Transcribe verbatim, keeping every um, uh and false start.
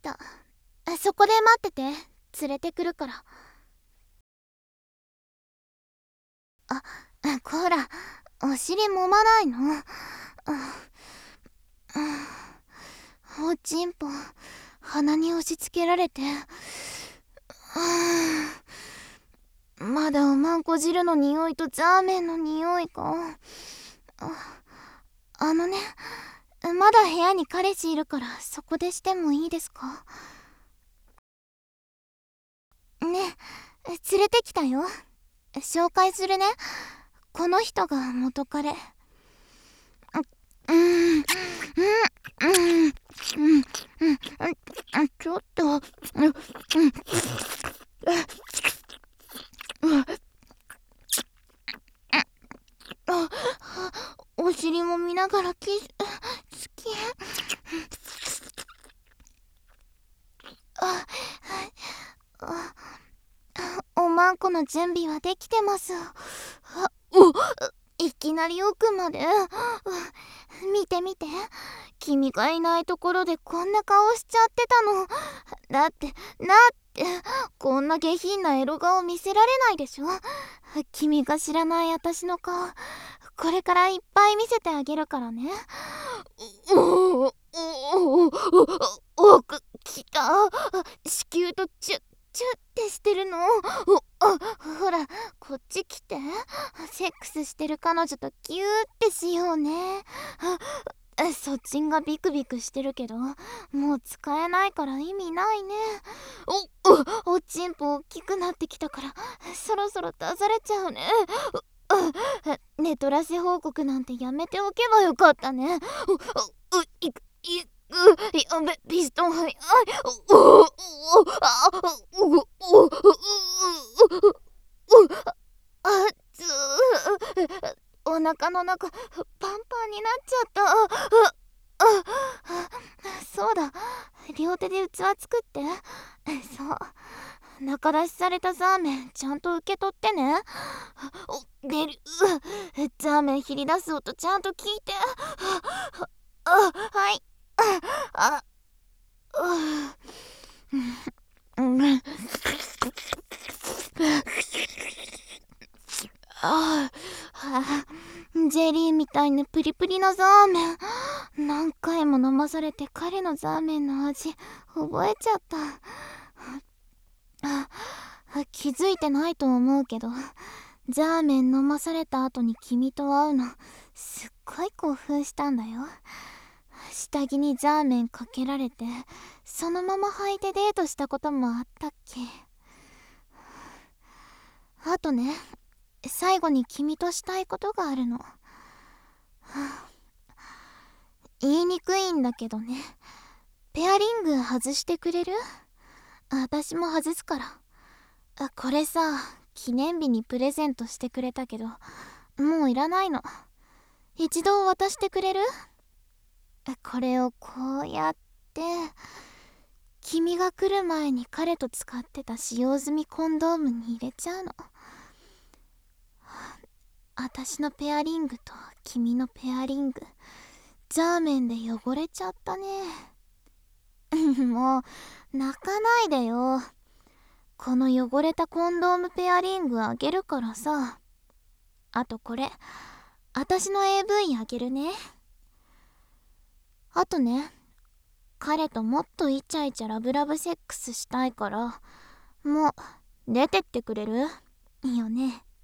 た。そこで待ってて、連れてくるから。あ、こら、お尻揉まないの。おちんぽ鼻に押し付けられて、まだおまんこ汁の匂いとザーメンの匂いか。あ、あのね、まだ部屋に彼氏いるからそこでしてもいいですか？ね、連れてきたよ。紹介するね。この人が元彼。うん、うん、うん、うん、うん、うん、ちょっと、うん、うん、あ、お尻も見ながらキス、好き。あ、あ、おまんこの準備はできてます。あ、お、いきなり奥まで。見て見て、君がいないところでこんな顔しちゃってたの。だってだってこんな下品なエロ顔見せられないでしょ。君が知らない私の顔、これからいっぱい見せてあげるからね。おおおおおおくきた。子宮とチュッチュッってしてるの。おあ、ほらこっち来て。セックスしてる彼女とギューってしようね。あ、そっちんがビクビクしてるけどもう使えないから意味ないね。おおおちんぽ大きくなってきたからそろそろ出されちゃうね。寝取らせ報告なんてやめておけばよかったね。ういくいくやべ、ピストン早い。おおおあおおおあつお腹の中パンパンになっちゃった。ああ、そうだ、両手で器作って。そう、中出しされたザーメンちゃんと受け取ってね。お出る。ザーメン切り出す音ちゃんと聞いて。あ、はい。あ、うん、ああ、ジェリーみたいなプリプリのザーメン。何回も飲まされて彼のザーメンの味覚えちゃった。あ、気づいてないと思うけど、ザーメン飲まされた後に君と会うのすっごい興奮したんだよ。下着にザーメンかけられてそのまま履いてデートしたこともあったっけ。あとね、最後に君としたいことがあるの。言いにくいんだけどね、ペアリング外してくれる？私も外すから。あ、これさ、記念日にプレゼントしてくれたけどもういらないの。一度渡してくれる？これをこうやって君が来る前に彼と使ってた使用済みコンドームに入れちゃうの。私のペアリングと君のペアリング、ザーメンで汚れちゃったね。もう泣かないでよ。この汚れたコンドームペアリングあげるからさ。あとこれ、私の エーブイ あげるね。あとね、彼ともっとイチャイチャラブラブセックスしたいから、もう出てってくれる？いいよね。